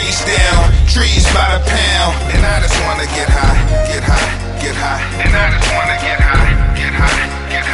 face down, trees by the pound. And I just wanna get high, get high, get high. And I just wanna get high, get high, get high.